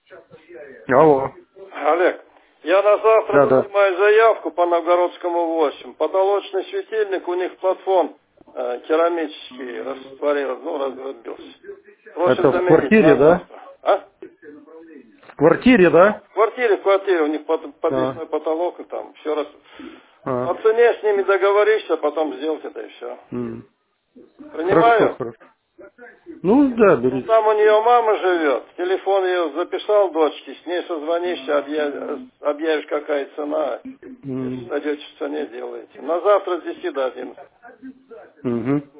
Алло. Олег, я на завтра Да. принимаю заявку по Новгородскому 8. Потолочный светильник, у них платформ керамический разбился. Просят Это в заменить квартире, на да? завтра. А? В квартире, да? В квартире, у них подвесной потолок, и там все раз. По цене с ними договоришься, потом сделать это и все. Принимаю. Хорошо. Ну, да, Ну, берите. там у нее мама живет. Телефон ее записал дочке, с ней созвонишься, объявишь, какая цена. Если сойдете в цене, делаете. На завтра с 10 до 11.